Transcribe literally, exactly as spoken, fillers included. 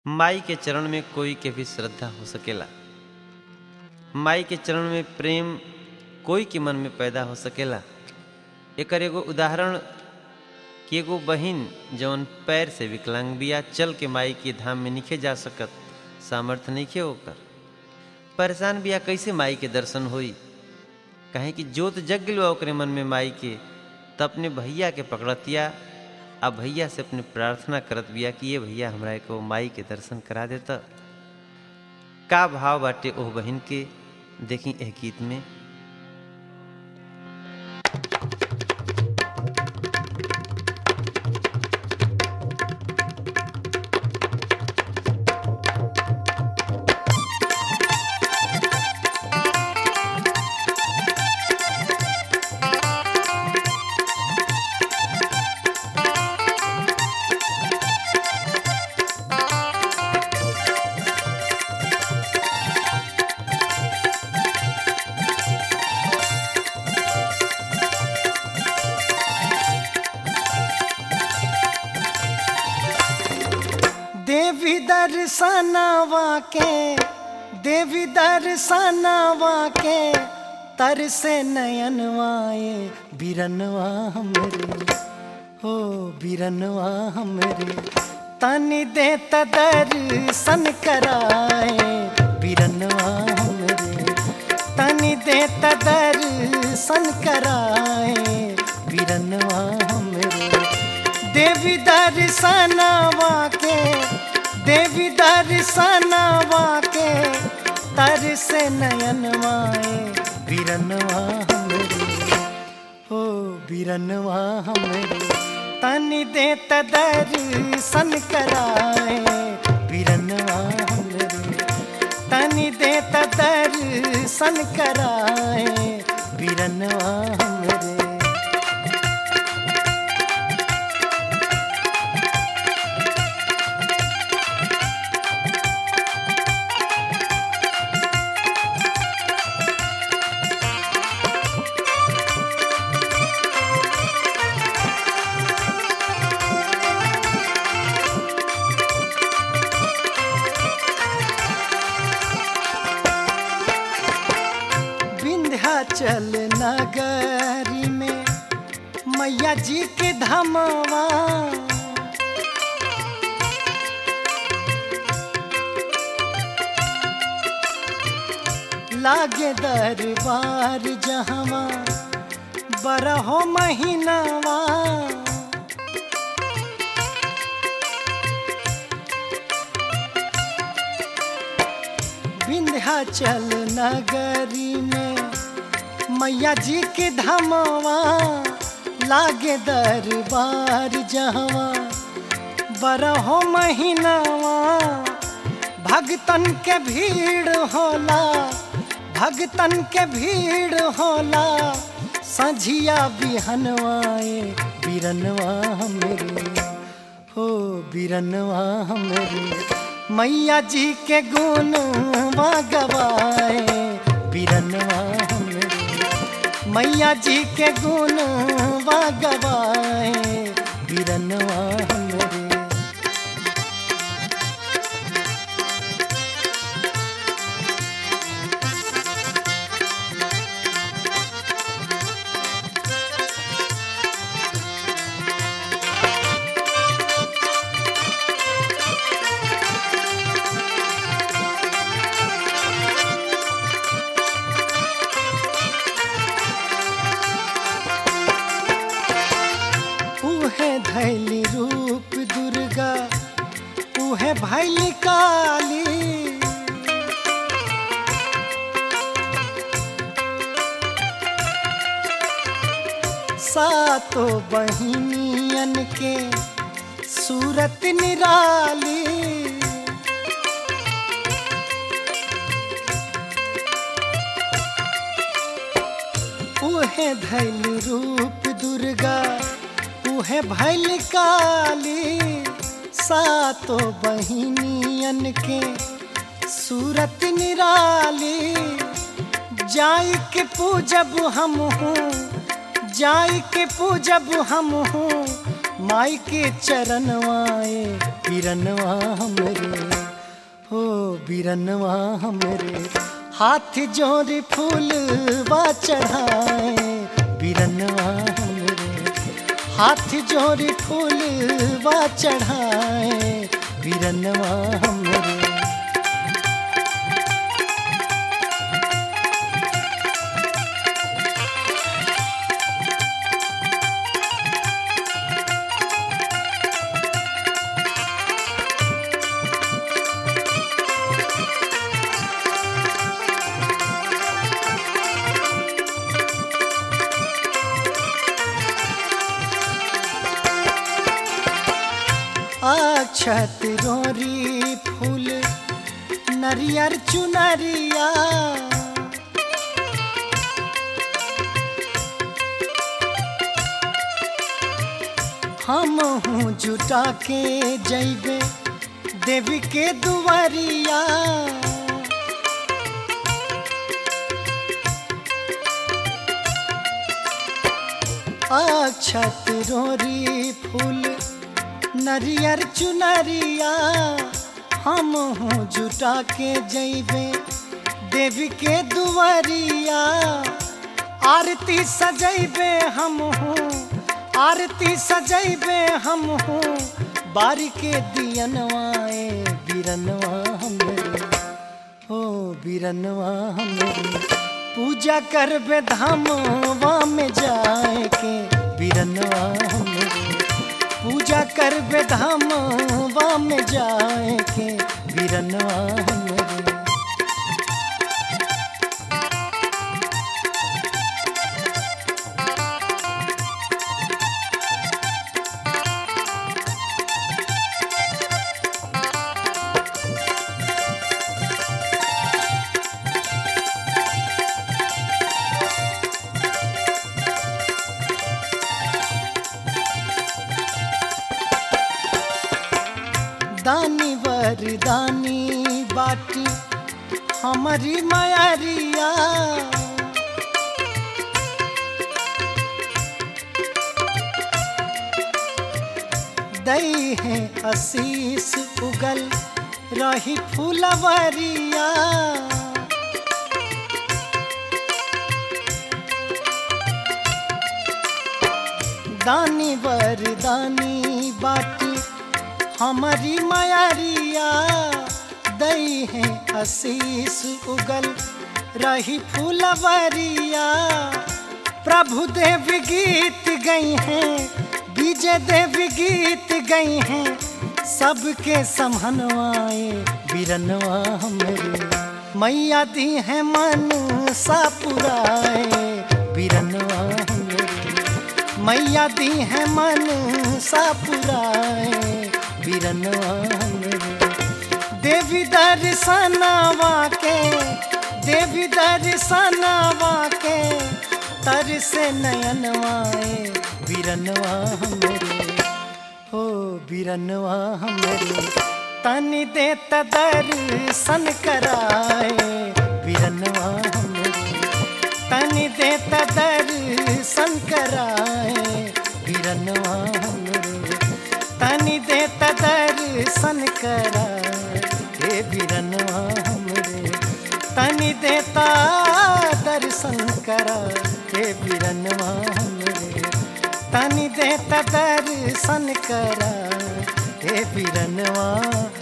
माई के चरण में कोई के भी श्रद्धा हो सकेला। माई के चरण में प्रेम कोई के मन में पैदा हो सकेला। एकर एगो उदाहरण कि एगो बहिन जौन पैर से विकलांग बिया, चल के माई के धाम में निखे जा सकत, सामर्थ्य नइखे ओकर, परेशान बिया, कैसे माई के दर्शन होई? कहे कि जोत जग गइल बा ओकरे मन में माई के, त अपने भैया के पकड़तिया आ भैया से अपने प्रार्थना करत बिया कि ये भैया हमरा को माई के दर्शन करा देता। का भाव बाटे ओह बहिन के, देखी एह गीत में। देवी दर्शनवा के देवी दर्शनवा के तरसे नयनवाए बिरनवा हमरे, हो बिरनवा हमरे, तनि दे दर्शन कराए बिरनवा हमरे, तनि दे दर्शन कराए बिरनवा हमरे। देवी दर्शनवा के देवी दर्शनवा के तरसे नयनवाए बिरनवा हमरे, हो बिरनवा हमरे, तनि दे दर्शन कराए बिरनवा हमरे, तनि दे दर्शन कराए बिरनवा हमरे। चल नगरी में मैया जी के धमवा, लागे दरबार जहवा बरहो महीनावा। विंध्याचल नगरी में मैया जी के धमवा, लागे दरबार जहवा बरहो महीनावा। भगतन के भीड़ होला, भगतन के भीड़ होला, संझिया बिहनवाए बिरनवा हमरे, हो बिरनवा हमरे, मैया जी के गुण गवाए बिरनवा हमरे, मैया जी के गुण गवाए बिरनवा हमरे। भैली रूप दुर्गा, उहे भैली काली, सातो बहिनियन के सूरत निराली। उहे धैली रूप दुर्गा, उहे भैल काली, सातो बहिनियन के सूरत निराली। जाई के पूजब हम हूँ, जाई के पूजब हम हूँ, माई के चरणवाए बिरनवा हमरे हो बिरनवा हमरे हाथ जोड़ फूल वा चढ़ाए बिरनवा हमरे हाथ जोड़ फूल वा चढ़ाए बिरनवा हमरे। अक्षत रोरी फूल नरियर चुनरिया हम हूँ जुटा के जैबे देवी के दुआरिया। अक्षत रोरी फूल नरियर चुनरिया हम हूँ जुटा के जैबे देवी के दुआरिया। आरती सजैबे हम हूँ आरती सजैबे हम हूँ बारी के दियनवाए बिरनवा हमरे हो बिरनवा हमरे पूजा करबे धामवा में जाए के बिरनवा हमरे पूजा करबे धामवा में जाए के बिरनवा हमरे। दानी वरदानी बाटी हमारी मायरिया दई है आशीष उगल रही फूलवरिया। दानी वरदानी बाटी हमारी मायरिया दई है आशीष उगल रही फूलवरिया। प्रभु देव गीत गई हैं विजय देव गीत गई हैं सबके समहनवाए बिरनवा हमरे मैया दी है मन सा पुराए बिरनवा हमरे मैया दी है मन सा पुराए बिरनवा हमरे। देवी दर्शनवा के देवी दर्शनवा के तर से नयनवाए बिरनवा हमरे हो बिरनवा हमरे तनि दे दर्शन कराए बिरनवा हमरे तनि दे दर्शन कराए बिरनवा हमरे तनि दे दर्शन कराए हे बिरनवा हमरे तनि देता दर्शन करा हे बिरनवा हमरे तनि देता दर्शन करा हे बिरनवा